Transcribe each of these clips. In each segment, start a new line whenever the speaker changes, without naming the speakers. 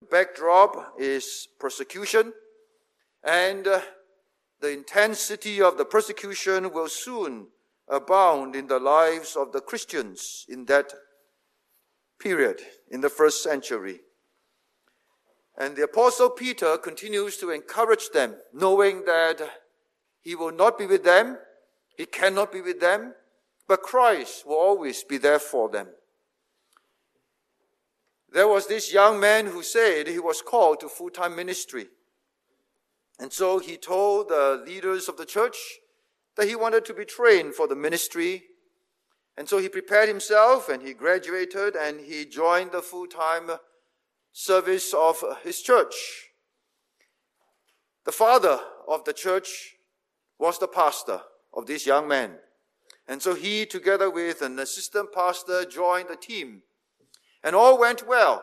backdrop is persecution, and the intensity of the persecution will soon abound in the lives of the Christians in that period, in the first century. And the Apostle Peter continues to encourage them, knowing that he will not be with them, he cannot be with them, but Christ will always be there for them. There was this young man who said he was called to full-time ministry. And so he told the leaders of the church that he wanted to be trained for the ministry. And so he prepared himself and he graduated and he joined the full-time service of his church. The father of the church was the pastor of this young man. And so he, together with an assistant pastor, joined the team. And all went well.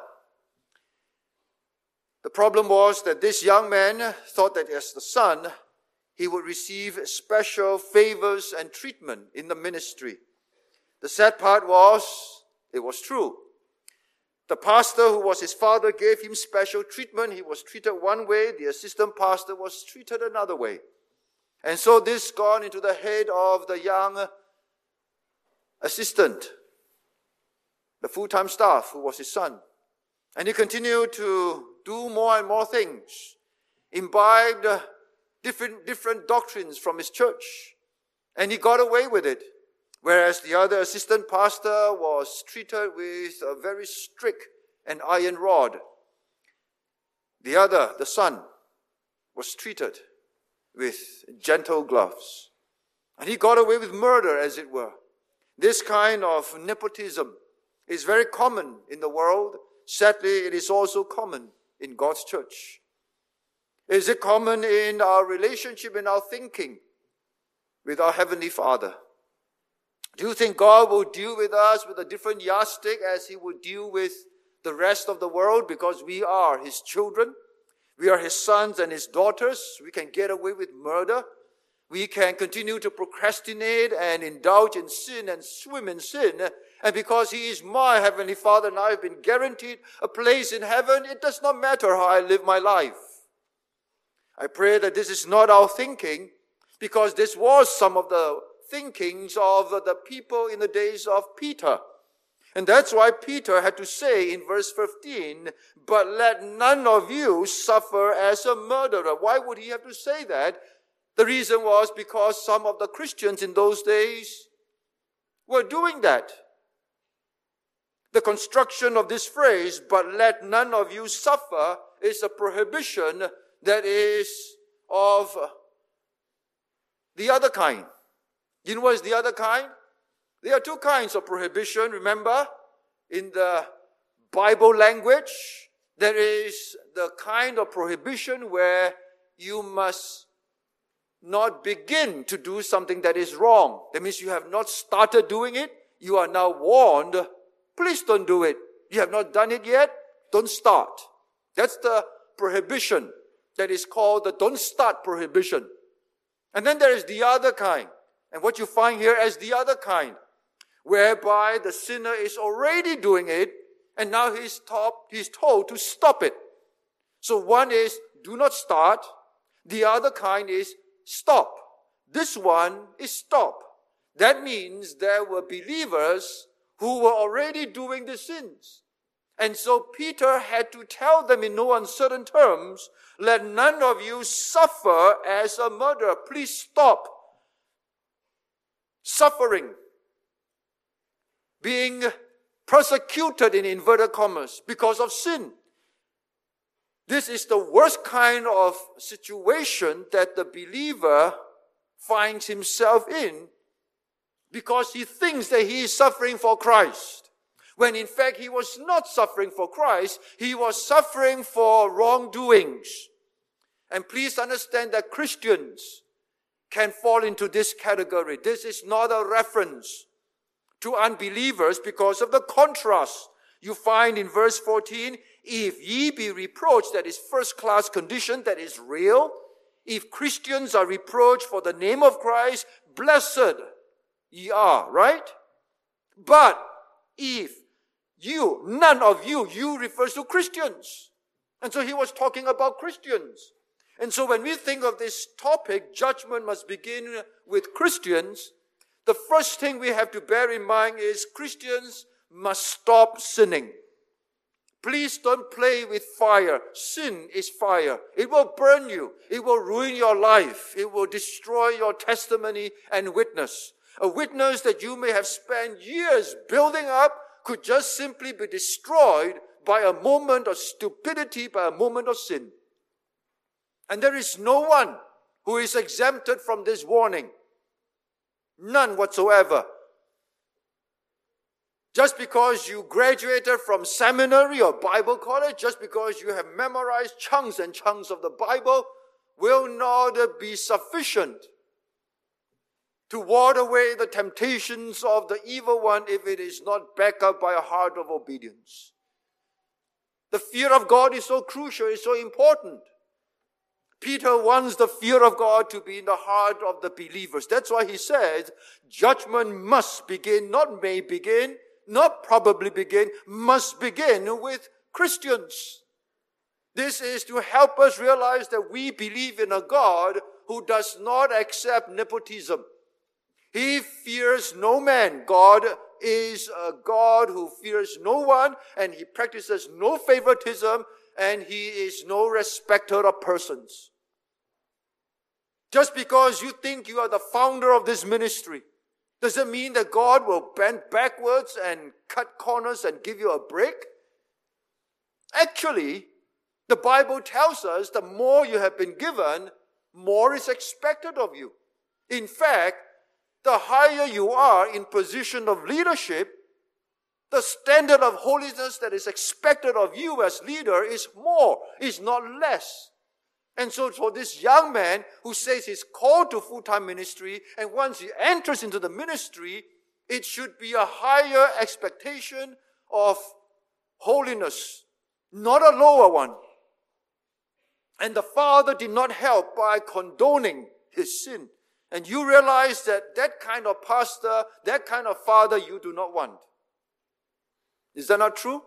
The problem was that this young man thought that as the son, he would receive special favors and treatment in the ministry. The sad part was, it was true. The pastor who was his father gave him special treatment. He was treated one way. The assistant pastor was treated another way. And so this got into the head of the young assistant, the full-time staff who was his son. And he continued to do more and more things, imbibed different doctrines from his church, and he got away with it. Whereas the other assistant pastor was treated with a very strict and iron rod. The son, was treated with gentle gloves. And he got away with murder, as it were. This kind of nepotism is very common in the world. Sadly, it is also common in God's church. Is it common in our relationship, in our thinking with our Heavenly Father? Do you think God will deal with us with a different yardstick as He would deal with the rest of the world because we are His children? We are His sons and His daughters. We can get away with murder. We can continue to procrastinate and indulge in sin and swim in sin. And because He is my Heavenly Father and I have been guaranteed a place in heaven, it does not matter how I live my life. I pray that this is not our thinking, because this was some of the thinkings of the people in the days of Peter. And that's why Peter had to say in verse 15, "But let none of you suffer as a murderer." Why would he have to say that? The reason was because some of the Christians in those days were doing that. The construction of this phrase, "but let none of you suffer," is a prohibition that is of the other kind. You know what is the other kind? There are two kinds of prohibition, remember? In the Bible language, there is the kind of prohibition where you must not begin to do something that is wrong. That means you have not started doing it. You are now warned, please don't do it. You have not done it yet, don't start. That's the prohibition that is called the don't start prohibition. And then there is the other kind. And what you find here as the other kind, whereby the sinner is already doing it, and now he's told to stop it. So one is do not start. The other kind is stop. This one is stop. That means there were believers who were already doing the sins. And so Peter had to tell them in no uncertain terms, let none of you suffer as a murderer. Please stop suffering, being persecuted in inverted commas because of sin. This is the worst kind of situation that the believer finds himself in because he thinks that he is suffering for Christ, when in fact he was not suffering for Christ, he was suffering for wrongdoings. And please understand that Christians can fall into this category. This is not a reference to unbelievers because of the contrast you find in verse 14. If ye be reproached, that is first-class condition, that is real. If Christians are reproached for the name of Christ, blessed ye are, right? But if you, none of you refers to Christians. And so he was talking about Christians. And so when we think of this topic, judgment must begin with Christians, the first thing we have to bear in mind is Christians must stop sinning. Please don't play with fire. Sin is fire. It will burn you. It will ruin your life. It will destroy your testimony and witness. A witness that you may have spent years building up could just simply be destroyed by a moment of stupidity, by a moment of sin. And there is no one who is exempted from this warning. None whatsoever. Just because you graduated from seminary or Bible college, just because you have memorized chunks and chunks of the Bible, will not be sufficient to ward away the temptations of the evil one if it is not backed up by a heart of obedience. The fear of God is so crucial, it's so important. Peter wants the fear of God to be in the heart of the believers. That's why he says, judgment must begin, not may begin, not probably begin, must begin with Christians. This is to help us realize that we believe in a God who does not accept nepotism. He fears no man. God is a God who fears no one, and he practices no favoritism, and he is no respecter of persons. Just because you think you are the founder of this ministry, does it mean that God will bend backwards and cut corners and give you a break? Actually, the Bible tells us the more you have been given, more is expected of you. In fact, the higher you are in position of leadership, the standard of holiness that is expected of you as leader is more, is not less. And so for this young man who says he's called to full-time ministry, and once he enters into the ministry, it should be a higher expectation of holiness, not a lower one. And the father did not help by condoning his sin. And you realize that that kind of pastor, that kind of father you do not want. Is that not true?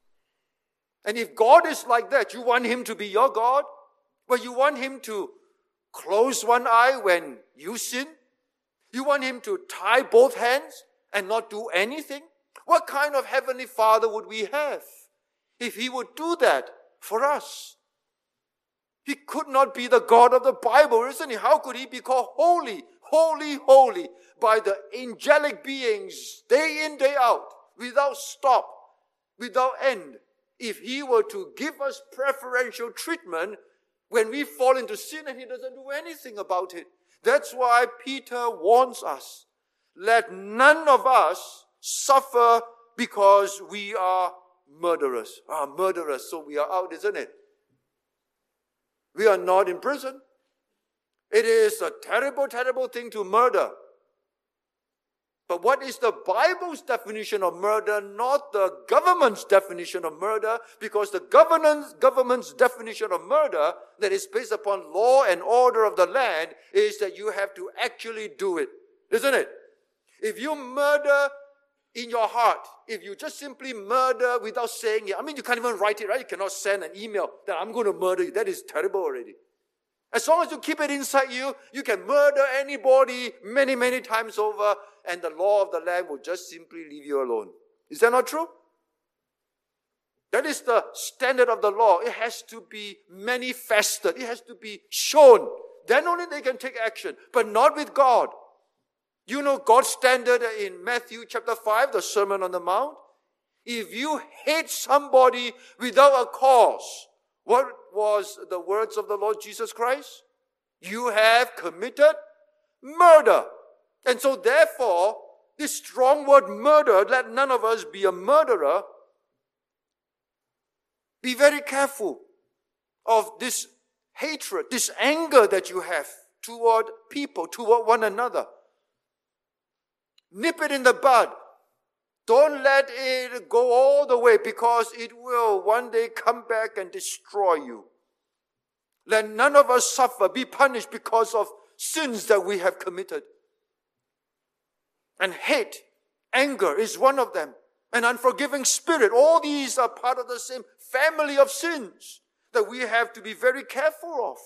And if God is like that, you want him to be your God? Well, you want him to close one eye when you sin? You want him to tie both hands and not do anything? What kind of heavenly Father would we have if he would do that for us? He could not be the God of the Bible, isn't he? How could he be called holy, holy, holy by the angelic beings day in, day out, without stop, without end? If he were to give us preferential treatment when we fall into sin and he doesn't do anything about it. That's why Peter warns us, let none of us suffer because we are murderers. Murderers, so we are out, isn't it? We are not in prison. It is a terrible, terrible thing to murder. But what is the Bible's definition of murder, not the government's definition of murder? Because the government's definition of murder that is based upon law and order of the land is that you have to actually do it, isn't it? If you murder in your heart, if you just simply murder without saying it, you can't even write it, right? You cannot send an email that I'm going to murder you. That is terrible already. As long as you keep it inside you, you can murder anybody many, many times over, and the law of the land will just simply leave you alone. Is that not true? That is the standard of the law. It has to be manifested. It has to be shown. Then only they can take action, but not with God. You know God's standard in Matthew chapter 5, the Sermon on the Mount? If you hate somebody without a cause, what was the words of the Lord Jesus Christ? You have committed murder. And so therefore, this strong word murder, let none of us be a murderer. Be very careful of this hatred, this anger that you have toward people, toward one another. Nip it in the bud. Don't let it go all the way, because it will one day come back and destroy you. Let none of us suffer, be punished because of sins that we have committed. And hate, anger is one of them. An unforgiving spirit. All these are part of the same family of sins. that we have to be very careful of.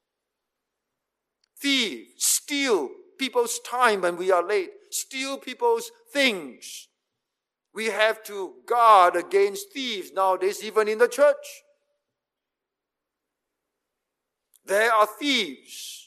Thieves steal people's time when we are late, steal people's things. We have to guard against thieves nowadays, even in the church. There are thieves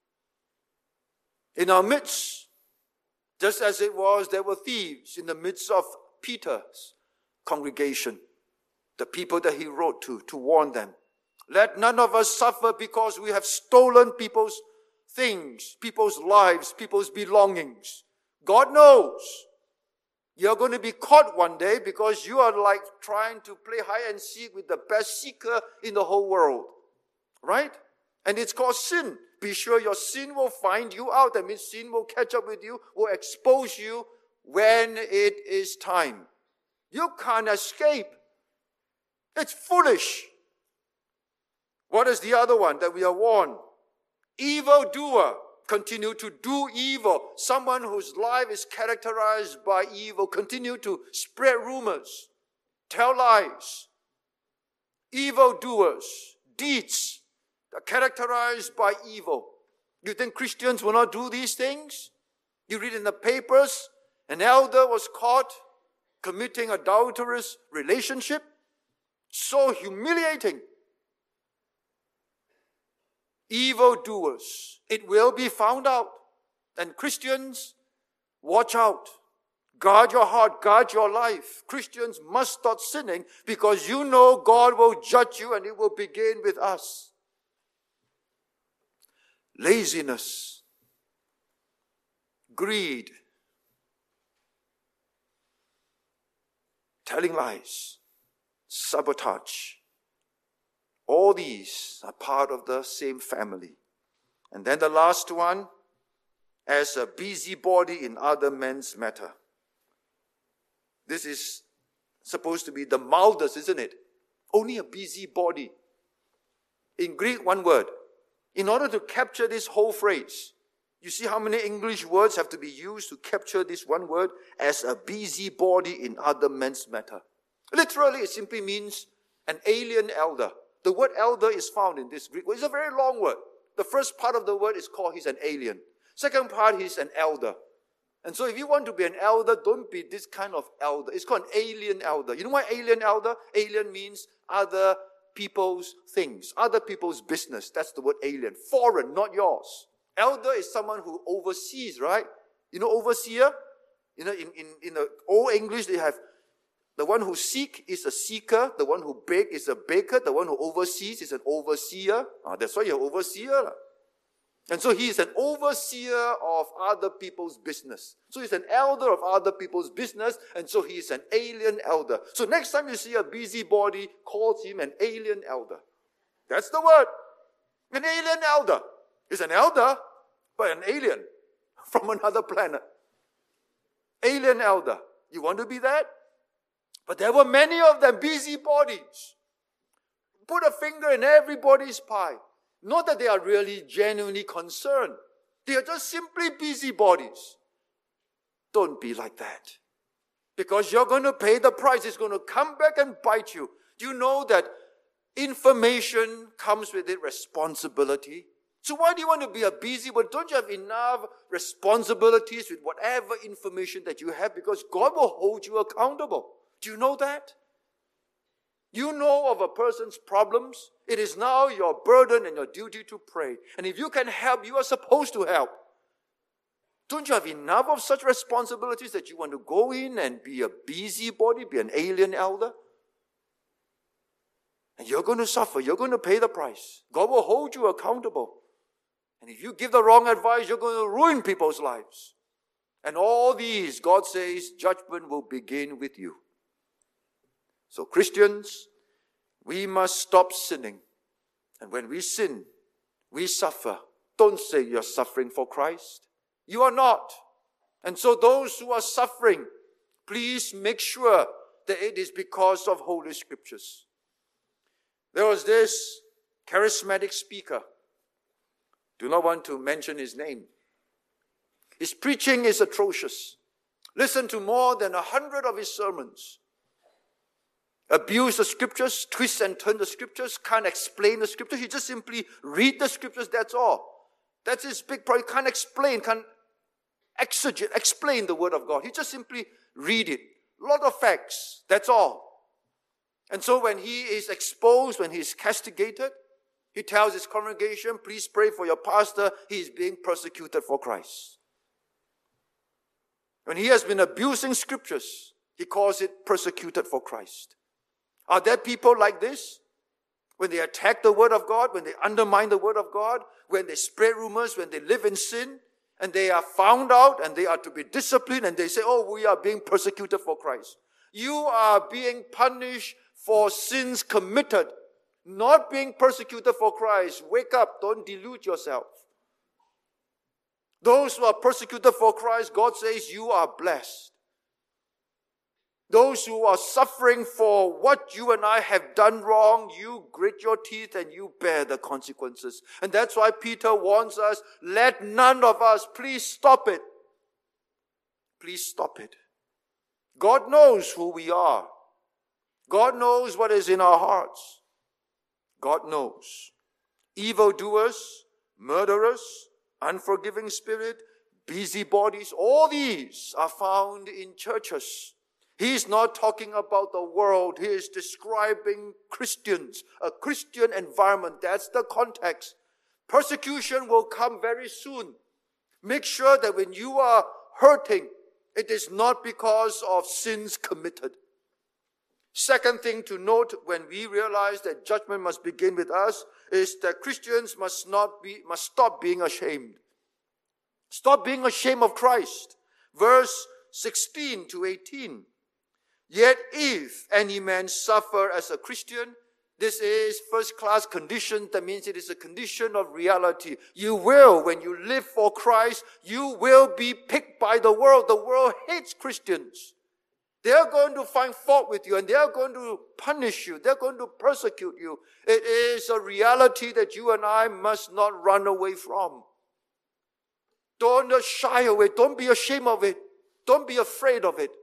in our midst, just as it was there were thieves in the midst of Peter's congregation, the people that he wrote to warn them. Let none of us suffer because we have stolen people's things, people's lives, people's belongings. God knows you're going to be caught one day because you are like trying to play hide and seek with the best seeker in the whole world. Right? And it's called sin. Be sure your sin will find you out. That means sin will catch up with you, will expose you when it is time. You can't escape. It's foolish. What is the other one that we are warned? Evildoer. Continue to do evil. Someone whose life is characterized by evil. Continue to spread rumors. Tell lies. Evildoers. Deeds that are characterized by evil. You think Christians will not do these things? You read in the papers, an elder was caught committing adulterous relationship. So humiliating. Evildoers. It will be found out. And Christians, watch out. Guard your heart, guard your life. Christians must start sinning because you know God will judge you and it will begin with us. Laziness. Greed. Telling lies. Sabotage. All these are part of the same family. And then the last one, as a busybody in other men's matter. This is supposed to be the mildest, isn't it? Only a busybody. In Greek, one word. In order to capture this whole phrase, you see how many English words have to be used to capture this one word? As a busybody in other men's matter. Literally, it simply means an alien elder. The word elder is found in this Greek word. It's a very long word. The first part of the word is called he's an alien. Second part, he's an elder. And so if you want to be an elder, don't be this kind of elder. It's called an alien elder. You know why alien elder? Alien means other people's things, other people's business. That's the word alien. Foreign, not yours. Elder is someone who oversees, right? You know overseer? You know, in the Old English, they have the one who seek is a seeker. The one who bake is a baker. The one who oversees is an overseer. That's why you're overseer. And so he is an overseer of other people's business. So he's an elder of other people's business. And so he is an alien elder. So next time you see a busybody, call him an alien elder. That's the word. An alien elder. He's an elder, but an alien from another planet. Alien elder. You want to be that? But there were many of them, busybodies. Put a finger in everybody's pie. Not that they are really genuinely concerned. They are just simply busybodies. Don't be like that. Because you're going to pay the price. It's going to come back and bite you. Do you know that information comes with it responsibility? So why do you want to be a busybody? Don't you have enough responsibilities with whatever information that you have? Because God will hold you accountable. Do you know that? You know of a person's problems. It is now your burden and your duty to pray. And if you can help, you are supposed to help. Don't you have enough of such responsibilities that you want to go in and be a busybody, be an alien elder? And you're going to suffer. You're going to pay the price. God will hold you accountable. And if you give the wrong advice, you're going to ruin people's lives. And all these, God says, judgment will begin with you. So Christians, we must stop sinning. And when we sin, we suffer. Don't say you're suffering for Christ. You are not. And so those who are suffering, please make sure that it is because of Holy Scriptures. There was this charismatic speaker. Do not want to mention his name. His preaching is atrocious. Listen to more than 100 of his sermons. abuse the scriptures, twist and turn the scriptures, can't explain the scriptures. He just simply read the scriptures, that's all. That's his big problem. He can't explain, can't exegete, explain the word of God. He just simply read it. A lot of facts, that's all. And so when he is exposed, when he is castigated, he tells his congregation, please pray for your pastor. He is being persecuted for Christ. When he has been abusing scriptures, he calls it persecuted for Christ. Are there people like this? When they attack the word of God, when they undermine the word of God, when they spread rumors, when they live in sin, and they are found out and they are to be disciplined, and they say, oh, we are being persecuted for Christ. You are being punished for sins committed, not being persecuted for Christ. Wake up, don't delude yourself. Those who are persecuted for Christ, God says, you are blessed. Those who are suffering for what you and I have done wrong, you grit your teeth and you bear the consequences. And that's why Peter warns us, let none of us, please stop it. Please stop it. God knows who we are. God knows what is in our hearts. God knows. Evildoers, murderers, unforgiving spirit, busybodies, all these are found in churches. He's not talking about the world. He is describing Christians, a Christian environment. That's the context. Persecution will come very soon. Make sure that when you are hurting, it is not because of sins committed. Second thing to note when we realize that judgment must begin with us is that Christians must stop being ashamed. Stop being ashamed of Christ. Verse 16 to 18. Yet if any man suffer as a Christian, this is first-class condition. That means it is a condition of reality. You will, when you live for Christ, you will be picked by the world. The world hates Christians. They are going to find fault with you and they are going to punish you. They're going to persecute you. It is a reality that you and I must not run away from. Don't shy away. Don't be ashamed of it. Don't be afraid of it.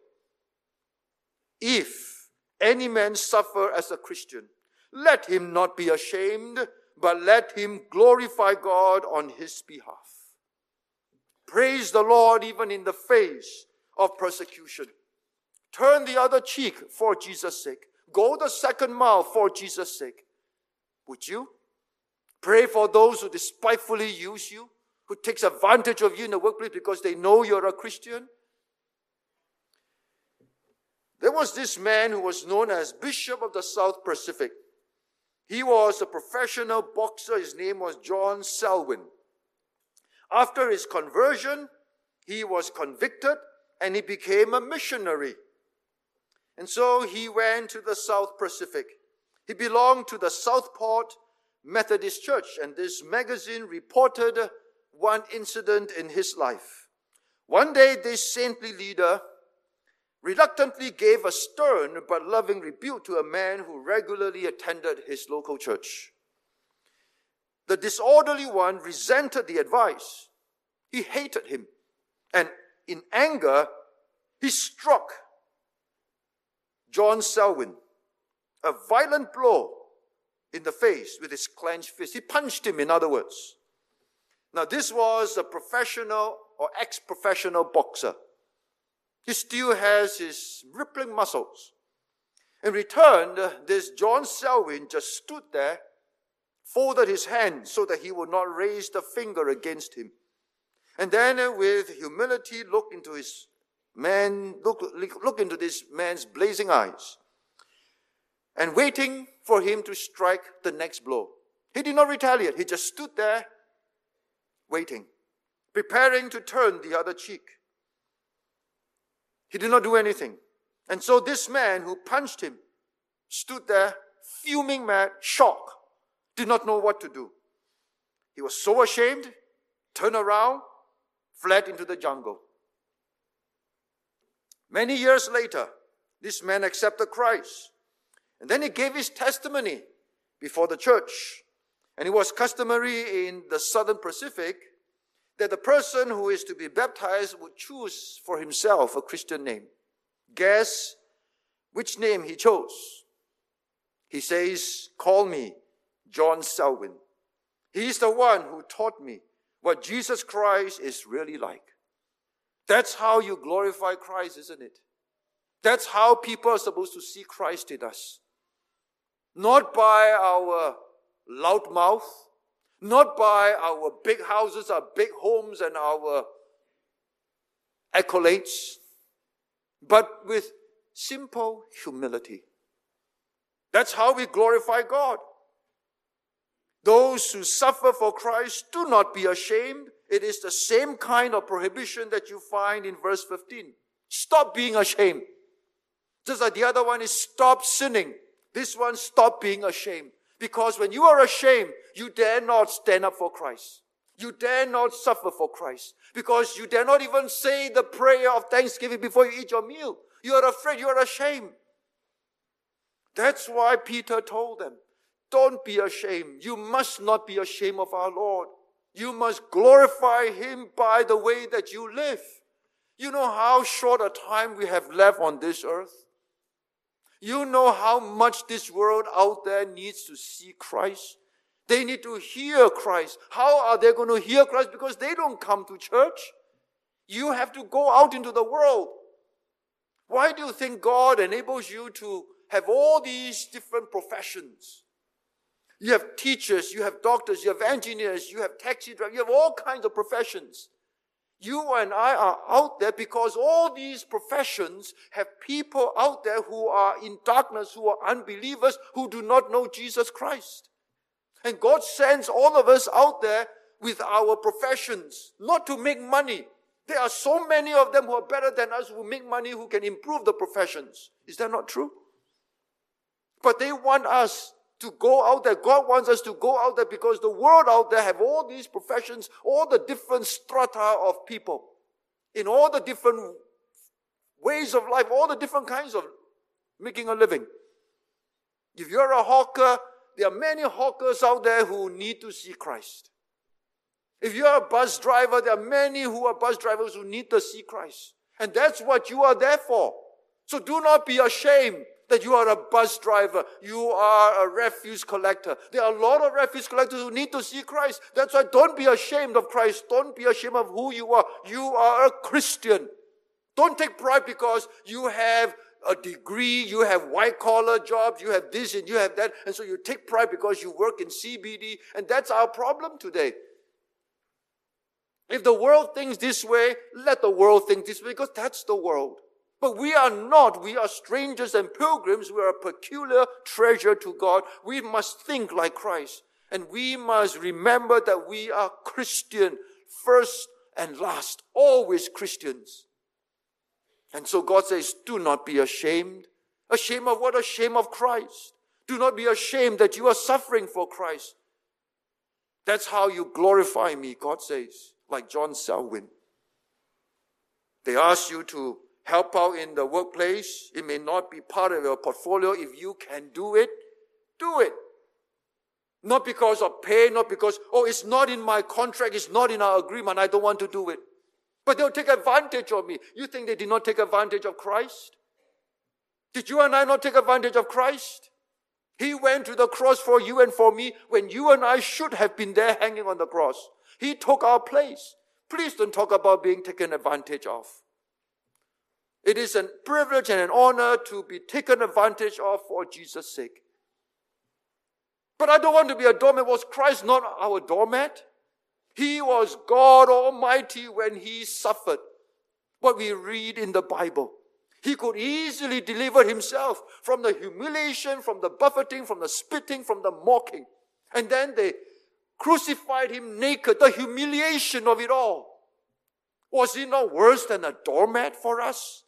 If any man suffer as a Christian, let him not be ashamed, but let him glorify God on his behalf. Praise the Lord even in the face of persecution. Turn the other cheek for Jesus' sake. Go the second mile for Jesus' sake. Would you? Pray for those who despitefully use you, who takes advantage of you in the workplace because they know you're a Christian. There was this man who was known as Bishop of the South Pacific. He was a professional boxer. His name was John Selwyn. After his conversion, he was convicted and he became a missionary. And so he went to the South Pacific. He belonged to the Southport Methodist Church, and this magazine reported one incident in his life. One day, this saintly leader reluctantly gave a stern but loving rebuke to a man who regularly attended his local church. The disorderly one resented the advice. He hated him. And in anger, he struck John Selwyn a violent blow in the face with his clenched fist. He punched him, in other words. Now, this was a professional or ex-professional boxer. He still has his rippling muscles. In return, this John Selwyn just stood there, folded his hands so that he would not raise the finger against him. And then with humility, look into this man's blazing eyes and waiting for him to strike the next blow. He did not retaliate. He just stood there waiting, preparing to turn the other cheek. He did not do anything. And so this man who punched him stood there, fuming mad, shocked, did not know what to do. He was so ashamed, turned around, fled into the jungle. Many years later, this man accepted Christ. And then he gave his testimony before the church. And it was customary in the Southern Pacific that the person who is to be baptized would choose for himself a Christian name. Guess which name he chose? He says, call me John Selwyn. He's the one who taught me what Jesus Christ is really like. That's how you glorify Christ, isn't it? That's how people are supposed to see Christ in us. Not by our loud mouth, not by our big houses, our big homes, and our accolades, but with simple humility. That's how we glorify God. Those who suffer for Christ, do not be ashamed. It is the same kind of prohibition that you find in verse 15. Stop being ashamed. Just like the other one is stop sinning. This one, stop being ashamed. Because when you are ashamed, you dare not stand up for Christ. You dare not suffer for Christ. Because you dare not even say the prayer of thanksgiving before you eat your meal. You are afraid, you are ashamed. That's why Peter told them, don't be ashamed. You must not be ashamed of our Lord. You must glorify Him by the way that you live. You know how short a time we have left on this earth? You know how much this world out there needs to see Christ? They need to hear Christ. How are they going to hear Christ? Because they don't come to church. You have to go out into the world. Why do you think God enables you to have all these different professions? You have teachers, you have doctors, you have engineers, you have taxi drivers, you have all kinds of professions. You and I are out there because all these professions have people out there who are in darkness, who are unbelievers, who do not know Jesus Christ. And God sends all of us out there with our professions, not to make money. There are so many of them who are better than us, who make money, who can improve the professions. Is that not true? But they want us to go out there. God wants us to go out there because the world out there have all these professions, all the different strata of people, in all the different ways of life, all the different kinds of making a living. If you're a hawker, there are many hawkers out there who need to see Christ. If you're a bus driver, there are many who are bus drivers who need to see Christ. And that's what you are there for. So do not be ashamed that you are a bus driver, you are a refuse collector. There are a lot of refuse collectors who need to see Christ. That's why don't be ashamed of Christ. Don't be ashamed of who you are. You are a Christian. Don't take pride because you have a degree, you have white-collar jobs, you have this and you have that, and so you take pride because you work in CBD, and that's our problem today. If the world thinks this way, let the world think this way, because that's the world. But we are not. We are strangers and pilgrims. We are a peculiar treasure to God. We must think like Christ. And we must remember that we are Christian first and last. Always Christians. And so God says, do not be ashamed. Ashamed of what? Ashamed of Christ. Do not be ashamed that you are suffering for Christ. That's how you glorify me, God says, like John Selwyn. They ask you to help out in the workplace. It may not be part of your portfolio. If you can do it, do it. Not because of pay, not because, it's not in my contract, it's not in our agreement, I don't want to do it. But they'll take advantage of me. You think they did not take advantage of Christ? Did you and I not take advantage of Christ? He went to the cross for you and for me when you and I should have been there hanging on the cross. He took our place. Please don't talk about being taken advantage of. It is a privilege and an honor to be taken advantage of for Jesus' sake. But I don't want to be a doormat. Was Christ not our doormat? He was God Almighty when He suffered. What we read in the Bible. He could easily deliver Himself from the humiliation, from the buffeting, from the spitting, from the mocking. And then they crucified Him naked, the humiliation of it all. Was it not worse than a doormat for us?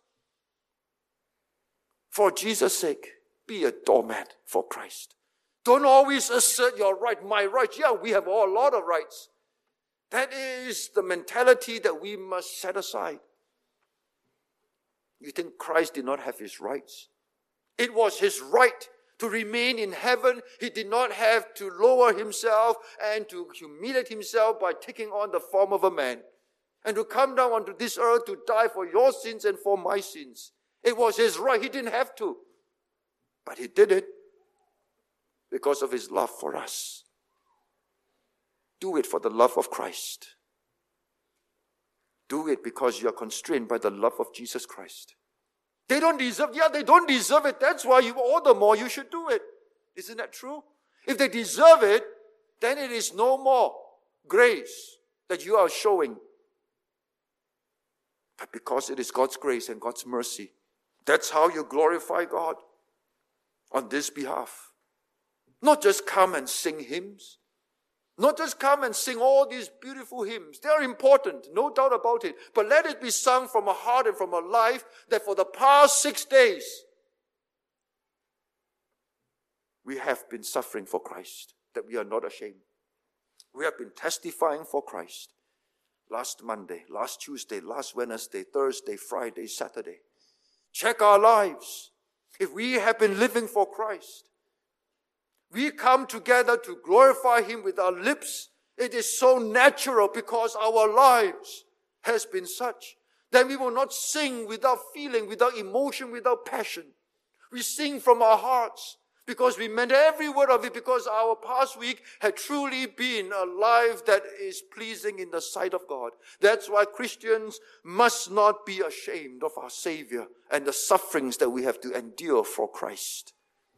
For Jesus' sake, be a doormat for Christ. Don't always assert your right, my right. Yeah, we have a lot of rights. That is the mentality that we must set aside. You think Christ did not have His rights? It was His right to remain in heaven. He did not have to lower Himself and to humiliate Himself by taking on the form of a man. And to come down onto this earth to die for your sins and for my sins. It was His right. He didn't have to. But He did it. because of his love for us. Do it for the love of Christ. Do it because you are constrained by the love of Jesus Christ. They don't deserve it. That's why all the more you should do it. Isn't that true? If they deserve it, then it is no more grace that you are showing. But because it is God's grace and God's mercy, that's how you glorify God on this behalf. Not just come and sing hymns. Not just come and sing all these beautiful hymns. They are important, no doubt about it. But let it be sung from a heart and from a life that for the past 6 days, we have been suffering for Christ, that we are not ashamed. We have been testifying for Christ. Last Monday, last Tuesday, last Wednesday, Thursday, Friday, Saturday. Check our lives. If we have been living for Christ, we come together to glorify him with our lips. It is so natural because our lives has been such that we will not sing without feeling, without emotion, without passion. We sing from our hearts because we meant every word of it, because our past week had truly been a life that is pleasing in the sight of God. That's why Christians must not be ashamed of our Savior and the sufferings that we have to endure for Christ.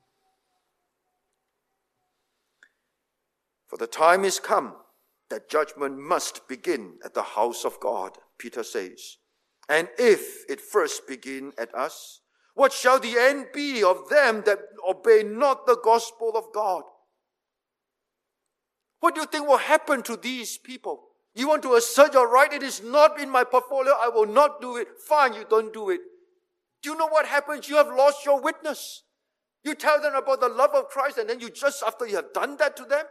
For the time is come that judgment must begin at the house of God, Peter says. And if it first begin at us, what shall the end be of them that obey not the gospel of God? What do you think will happen to these people? You want to assert your right? It is not in my portfolio. I will not do it. Fine, you don't do it. Do you know what happens? You have lost your witness. You tell them about the love of Christ, and then you just, after you have done that to them,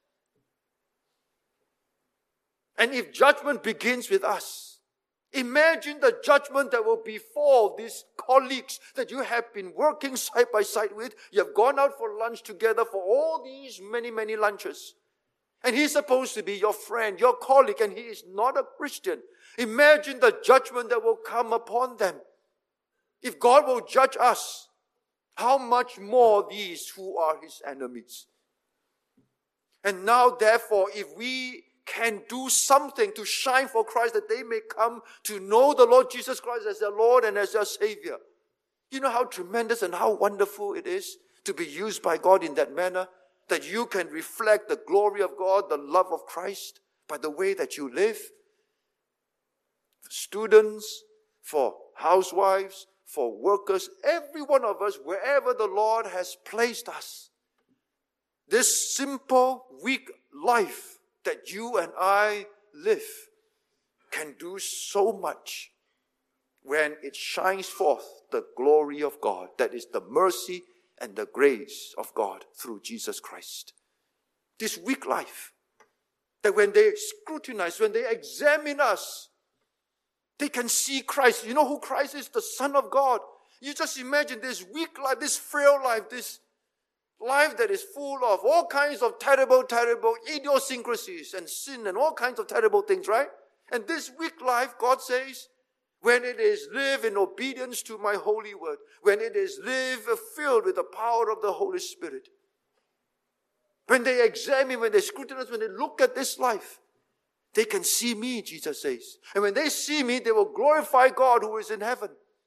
and if judgment begins with us, imagine the judgment that will befall these colleagues that you have been working side by side with. You have gone out for lunch together for all these many, many lunches. And he's supposed to be your friend, your colleague, and he is not a Christian. Imagine the judgment that will come upon them. If God will judge us, how much more these who are his enemies? And now, therefore, if we can do something to shine for Christ, that they may come to know the Lord Jesus Christ as their Lord and as their Savior. You know how tremendous and how wonderful it is to be used by God in that manner, that you can reflect the glory of God, the love of Christ, by the way that you live. For students, for housewives, for workers, every one of us, wherever the Lord has placed us. This simple, weak life that you and I live can do so much when it shines forth the glory of God. That is the mercy and the grace of God through Jesus Christ. This weak life, that when they scrutinize, when they examine us, they can see Christ. You know who Christ is? The Son of God. You just imagine this weak life, this frail life, this life that is full of all kinds of terrible idiosyncrasies and sin and all kinds of terrible things, right? And this weak life, God says, when it is lived in obedience to my holy word, when it is lived filled with the power of the Holy Spirit, when they examine, when they scrutinize, when they look at this life, they can see me, Jesus says. And when they see me, they will glorify God who is in heaven.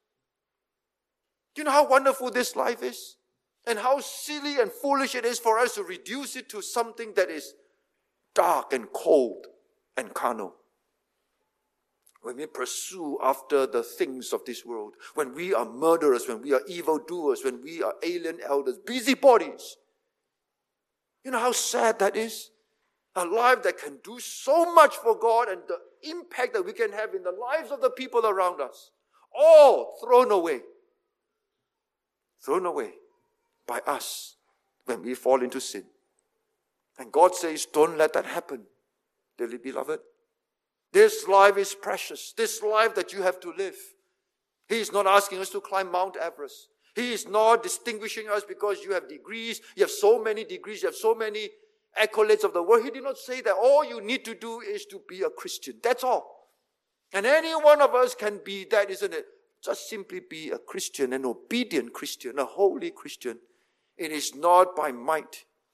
Do you know how wonderful this life is? And how silly and foolish it is for us to reduce it to something that is dark and cold and carnal. When we pursue after the things of this world, when we are murderers, when we are evildoers, when we are alien elders, busybodies. You know how sad that is? A life that can do so much for God and the impact that we can have in the lives of the people around us. All thrown away. Thrown away by us when we fall into sin. And God says, don't let that happen, dearly beloved. This life is precious. This life that you have to live. He is not asking us to climb Mount Everest. He is not distinguishing us because you have degrees. You have so many degrees. You have so many accolades of the world. He did not say that all you need to do is to be a Christian. That's all. And any one of us can be that, isn't it? Just simply be a Christian, an obedient Christian, a holy Christian. It is not by might,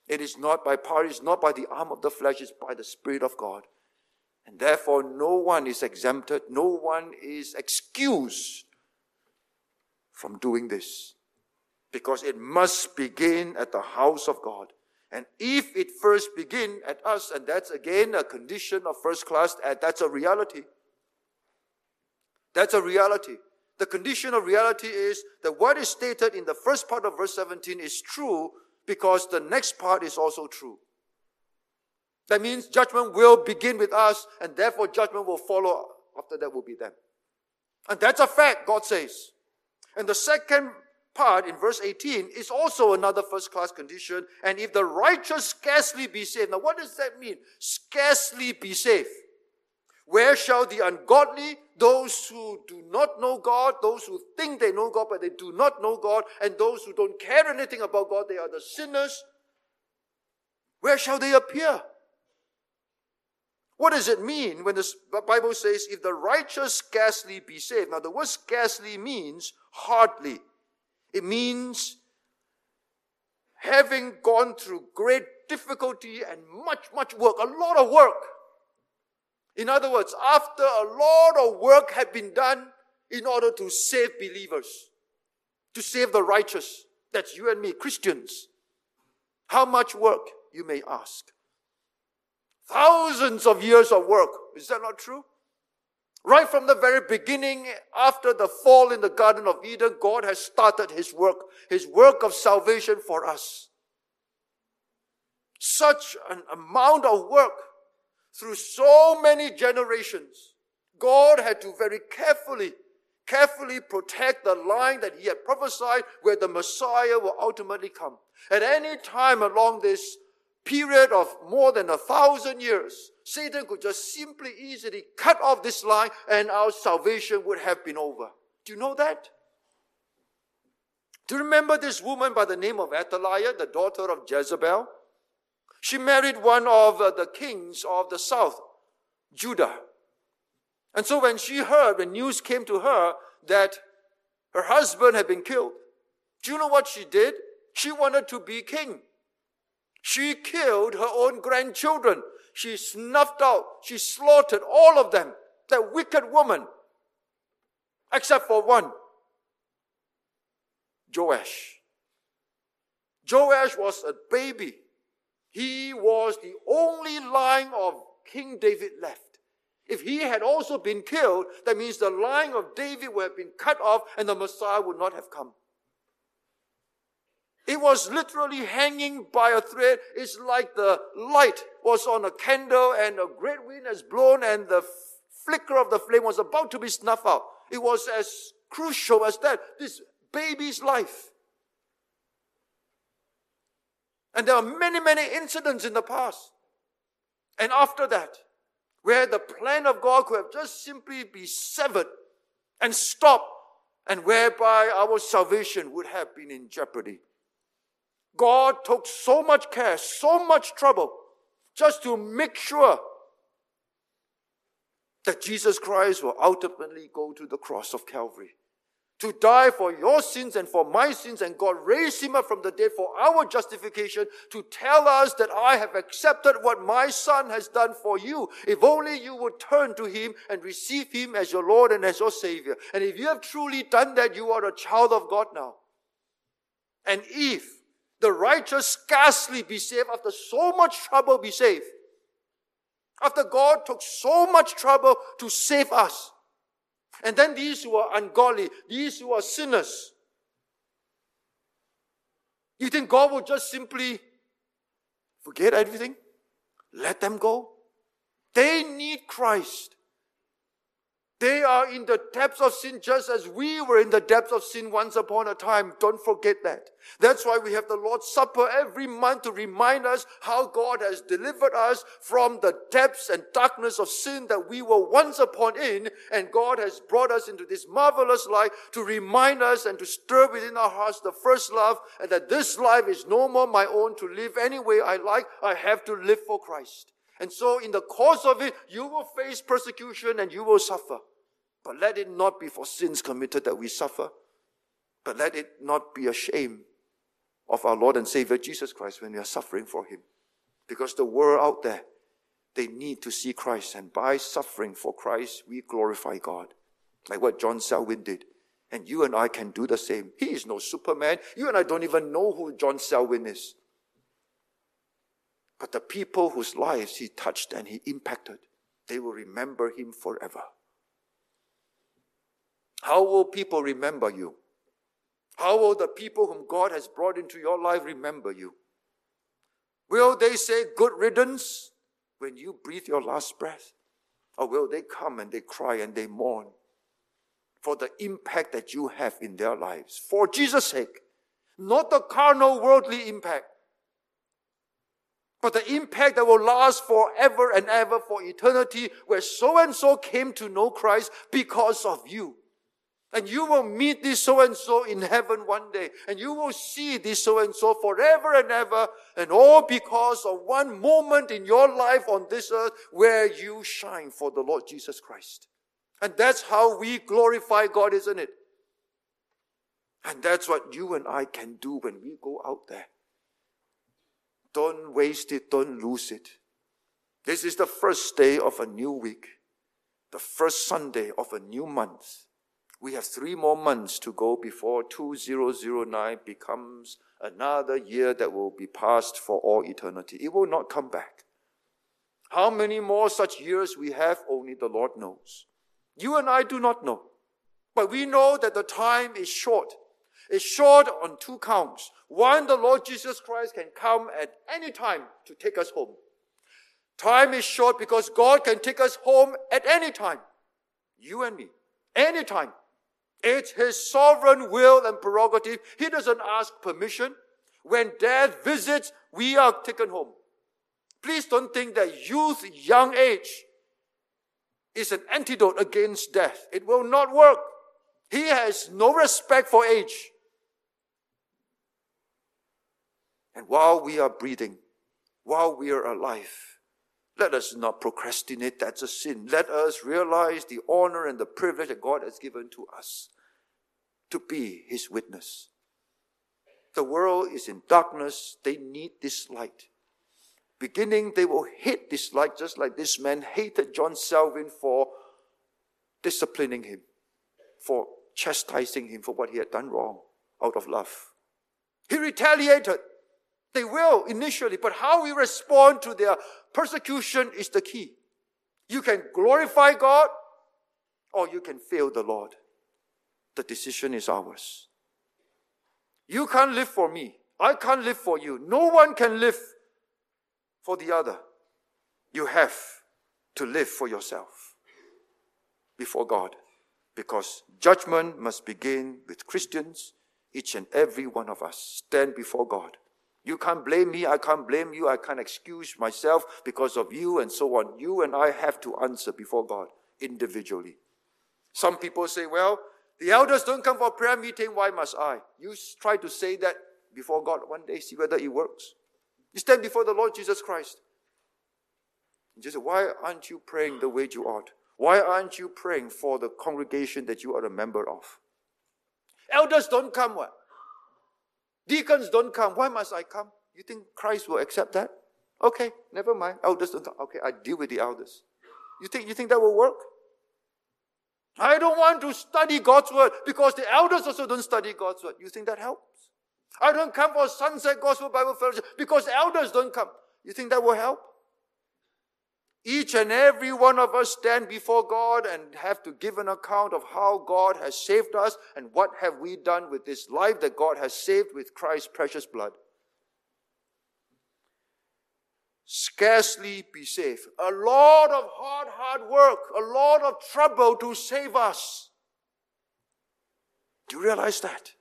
It is not by power, it is not by the arm of the flesh, it is by the Spirit of God. And therefore, no one is exempted, no one is excused from doing this. Because it must begin at the house of God. And if it first begin at us, and that's again a condition of first class, that's a reality. That's a reality. The condition of reality is that what is stated in the first part of verse 17 is true because the next part is also true. That means judgment will begin with us, and therefore judgment will follow after that will be them. And that's a fact, God says. And the second part in verse 18 is also another first-class condition. And if the righteous scarcely be saved. Now what does that mean? Scarcely be saved. Where shall the ungodly, those who do not know God, those who think they know God but they do not know God, and those who don't care anything about God, they are the sinners, where shall they appear? What does it mean when the Bible says, if the righteous scarcely be saved? Now the word scarcely means hardly. It means having gone through great difficulty and much work, a lot of work. In other words, after a lot of work had been done in order to save believers, to save the righteous, that's you and me, Christians. How much work, you may ask? Thousands of years of work. Is that not true? Right from the very beginning, after the fall in the Garden of Eden, God has started His work of salvation for us. Such an amount of work through so many generations. God had to very carefully protect the line that He had prophesied where the Messiah will ultimately come. At any time along this period of more than 1,000 years, Satan could just simply easily cut off this line and our salvation would have been over. Do you know that? Do you remember this woman by the name of Athaliah, the daughter of Jezebel? She married one of the kings of the south, Judah. And so when news came to her that her husband had been killed, do you know what she did? She wanted to be king. She killed her own grandchildren. She snuffed out, she slaughtered all of them. That wicked woman. Except for one. Joash. Joash was a baby. He was the only line of King David left. If he had also been killed, that means the line of David would have been cut off and the Messiah would not have come. It was literally hanging by a thread. It's like the light was on a candle and a great wind has blown and the flicker of the flame was about to be snuffed out. It was as crucial as that. This baby's life. And there are many incidents in the past. And after that, where the plan of God could have just simply be severed and stopped, and whereby our salvation would have been in jeopardy. God took so much care, so much trouble, just to make sure that Jesus Christ will ultimately go to the cross of Calvary. To die for your sins and for my sins, and God raised Him up from the dead for our justification, to tell us that I have accepted what my Son has done for you. If only you would turn to Him and receive Him as your Lord and as your Savior. And if you have truly done that, you are a child of God now. And if the righteous scarcely be saved, after so much trouble be saved, after God took so much trouble to save us, and then these who are ungodly, these who are sinners, you think God will just simply forget everything? Let them go? They need Christ. They are in the depths of sin just as we were in the depths of sin once upon a time. Don't forget that. That's why we have the Lord's Supper every month to remind us how God has delivered us from the depths and darkness of sin that we were once upon in. And God has brought us into this marvelous light to remind us and to stir within our hearts the first love, and that this life is no more my own to live any way I like. I have to live for Christ. And so in the course of it, you will face persecution and you will suffer. But let it not be for sins committed that we suffer. But let it not be a shame of our Lord and Savior Jesus Christ when we are suffering for Him. Because the world out there, they need to see Christ. And by suffering for Christ, we glorify God. Like what John Selwyn did. And you and I can do the same. He is no Superman. You and I don't even know who John Selwyn is. But the people whose lives he touched and he impacted, they will remember him forever. How will people remember you? How will the people whom God has brought into your life remember you? Will they say good riddance when you breathe your last breath? Or will they come and they cry and they mourn for the impact that you have in their lives? For Jesus' sake, not the carnal, worldly impact, but the impact that will last forever and ever, for eternity, where so-and-so came to know Christ because of you. And you will meet this so-and-so in heaven one day. And you will see this so-and-so forever and ever. And all because of one moment in your life on this earth where you shine for the Lord Jesus Christ. And that's how we glorify God, isn't it? And that's what you and I can do when we go out there. Don't waste it. Don't lose it. This is the first day of a new week. The first Sunday of a new month. We have 3 more months to go before 2009 becomes another year that will be passed for all eternity. It will not come back. How many more such years we have, only the Lord knows. You and I do not know. But we know that the time is short. It's short on 2 counts. One, the Lord Jesus Christ can come at any time to take us home. Time is short because God can take us home at any time. You and me. Any time. It's His sovereign will and prerogative. He doesn't ask permission. When death visits, we are taken home. Please don't think that youth, young age, is an antidote against death. It will not work. He has no respect for age. And while we are breathing, while we are alive, let us not procrastinate. That's a sin. Let us realize the honor and the privilege that God has given to us to be His witness. The world is in darkness. They need this light. Beginning, they will hate this light, just like this man hated John Selwyn for disciplining him, for chastising him for what he had done wrong out of love. He retaliated. They will initially, but how we respond to their persecution is the key. You can glorify God or you can fail the Lord. The decision is ours. You can't live for me. I can't live for you. No one can live for the other. You have to live for yourself before God, because judgment must begin with Christians. Each and every one of us stand before God. You can't blame me, I can't blame you, I can't excuse myself because of you and so on. You and I have to answer before God individually. Some people say, well, the elders don't come for prayer meeting, why must I? You try to say that before God one day, see whether it works. You stand before the Lord Jesus Christ. You just say, why aren't you praying the way you ought? Why aren't you praying for the congregation that you are a member of? Elders don't come, what? Deacons don't come. Why must I come? You think Christ will accept that? Okay, never mind. Elders don't come. Okay, I deal with the elders. You think that will work? I don't want to study God's word because the elders also don't study God's word. You think that helps? I don't come for Sunset Gospel Bible Fellowship because elders don't come. You think that will help? Each and every one of us stand before God and have to give an account of how God has saved us and what have we done with this life that God has saved with Christ's precious blood. Scarcely be saved. A lot of hard work, a lot of trouble to save us. Do you realize that?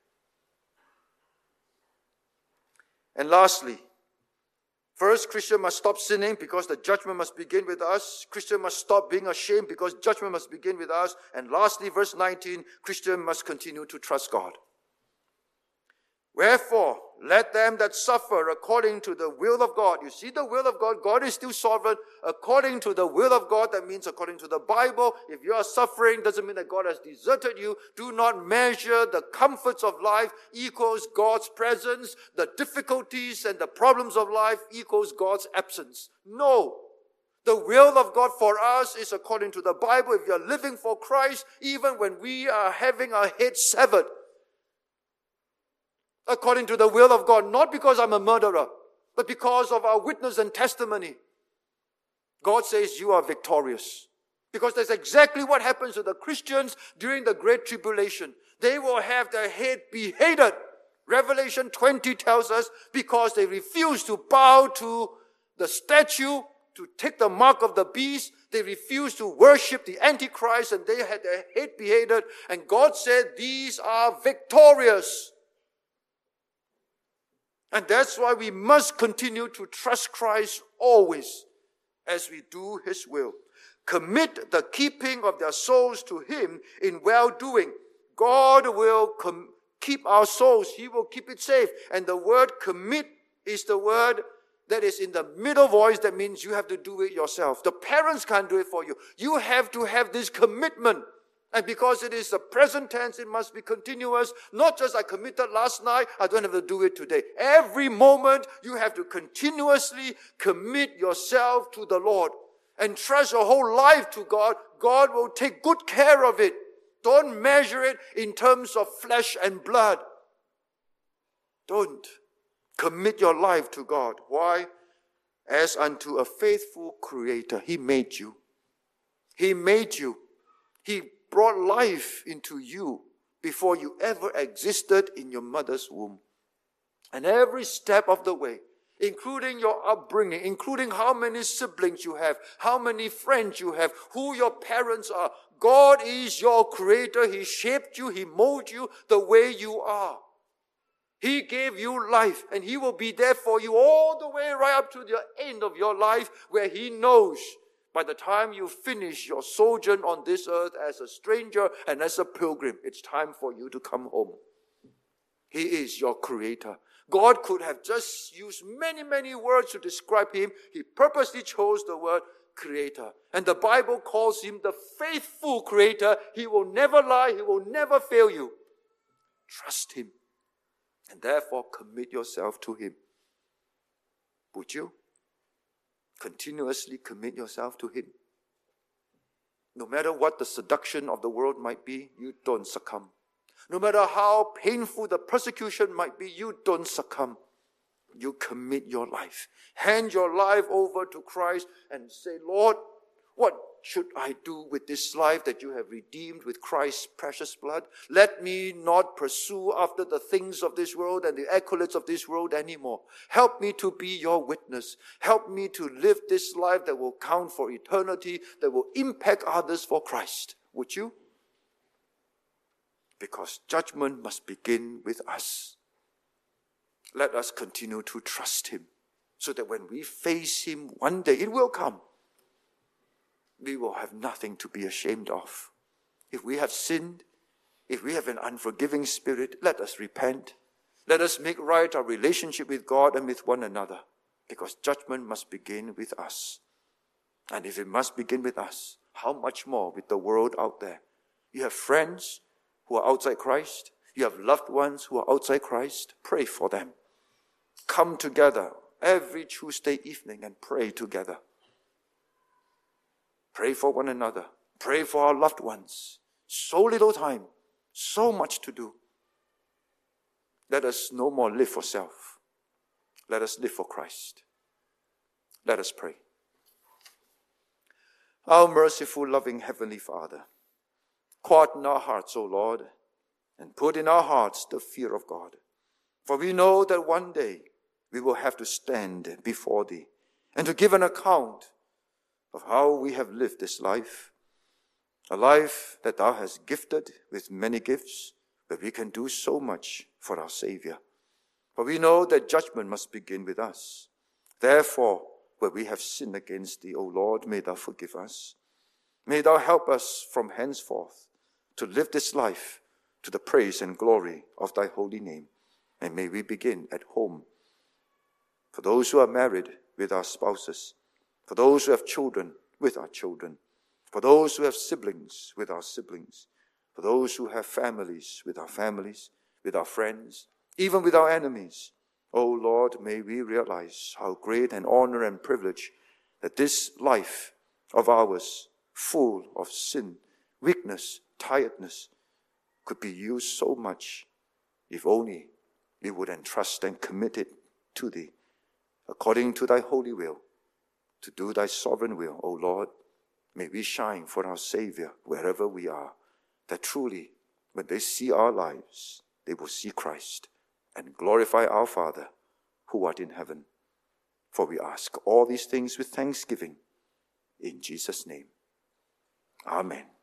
And lastly, first, Christian must stop sinning because the judgment must begin with us. Christian must stop being ashamed because judgment must begin with us. And lastly, verse 19, Christian must continue to trust God. Wherefore, let them that suffer according to the will of God. You see the will of God. God is still sovereign. According to the will of God, that means according to the Bible. If you are suffering, doesn't mean that God has deserted you. Do not measure the comforts of life equals God's presence. The difficulties and the problems of life equals God's absence. No. The will of God for us is according to the Bible. If you are living for Christ, even when we are having our head severed, according to the will of God, not because I'm a murderer, but because of our witness and testimony. God says you are victorious. Because that's exactly what happens to the Christians during the Great Tribulation. They will have their head beheaded. Revelation 20 tells us because they refuse to bow to the statue, to take the mark of the beast. They refused to worship the Antichrist and they had their head beheaded. And God said these are victorious. And that's why we must continue to trust Christ always as we do His will. Commit the keeping of their souls to Him in well-doing. God will keep our souls. He will keep it safe. And the word commit is the word that is in the middle voice. That means you have to do it yourself. The parents can't do it for you. You have to have this commitment. And because it is the present tense, it must be continuous. Not just I committed last night, I don't have to do it today. Every moment, you have to continuously commit yourself to the Lord. And trust your whole life to God. God will take good care of it. Don't measure it in terms of flesh and blood. Don't. Commit your life to God. Why? As unto a faithful Creator. He made you. He made you. He brought life into you before you ever existed in your mother's womb. And every step of the way, including your upbringing, including how many siblings you have, how many friends you have, who your parents are, God is your Creator. He shaped you. He molded you the way you are. He gave you life and He will be there for you all the way right up to the end of your life, where He knows by the time you finish your sojourn on this earth as a stranger and as a pilgrim, it's time for you to come home. He is your Creator. God could have just used many, many words to describe Him. He purposely chose the word Creator. And the Bible calls Him the faithful Creator. He will never lie. He will never fail you. Trust Him. And therefore commit yourself to Him. Would you? Continuously commit yourself to Him. No matter what the seduction of the world might be, you don't succumb. No matter how painful the persecution might be, you don't succumb. You commit your life. Hand your life over to Christ and say, Lord, what should I do with this life that you have redeemed with Christ's precious blood? Let me not pursue after the things of this world and the accolades of this world anymore. Help me to be your witness. Help me to live this life that will count for eternity, that will impact others for Christ. Would you? Because judgment must begin with us. Let us continue to trust Him so that when we face Him one day, it will come. We will have nothing to be ashamed of. If we have sinned, if we have an unforgiving spirit, let us repent. Let us make right our relationship with God and with one another, because judgment must begin with us. And if it must begin with us, how much more with the world out there? You have friends who are outside Christ. You have loved ones who are outside Christ. Pray for them. Come together every Tuesday evening and pray together. Pray for one another. Pray for our loved ones. So little time, so much to do. Let us no more live for self. Let us live for Christ. Let us pray. Our merciful, loving Heavenly Father, quieten our hearts, O Lord, and put in our hearts the fear of God. For we know that one day we will have to stand before Thee and to give an account of how we have lived this life, a life that Thou hast gifted with many gifts, but we can do so much for our Savior. For we know that judgment must begin with us. Therefore, where we have sinned against Thee, O Lord, may Thou forgive us. May Thou help us from henceforth to live this life to the praise and glory of Thy holy name. And may we begin at home. For those who are married, with our spouses. For those who have children, with our children. For those who have siblings, with our siblings. For those who have families, with our friends, even with our enemies. Oh Lord, may we realize how great an honor and privilege that this life of ours, full of sin, weakness, tiredness, could be used so much if only we would entrust and commit it to Thee, according to Thy holy will, to do Thy sovereign will. O Lord, may we shine for our Savior wherever we are, that truly, when they see our lives, they will see Christ and glorify our Father who art in heaven. For we ask all these things with thanksgiving in Jesus' name. Amen.